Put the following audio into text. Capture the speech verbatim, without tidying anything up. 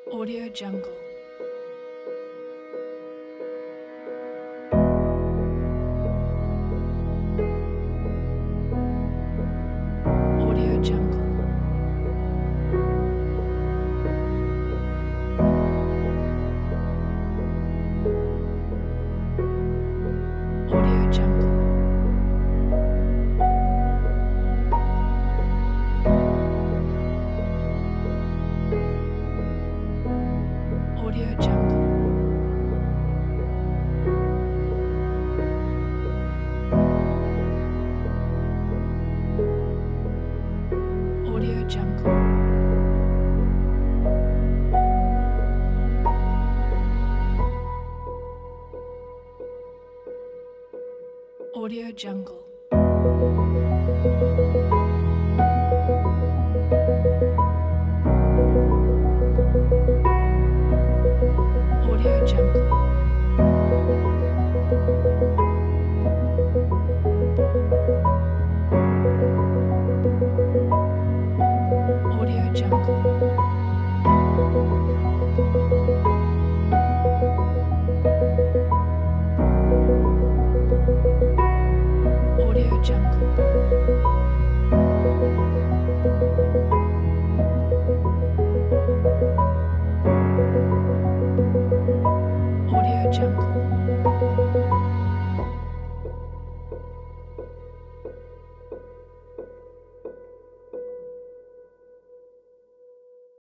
Audio Jungle. Audio Jungle. Audio Jungle. Audio Jungle. Audio Jungle. Audio Jungle. Audio Jungle. Audio Jungle. Audio Jungle. Audio Jungle.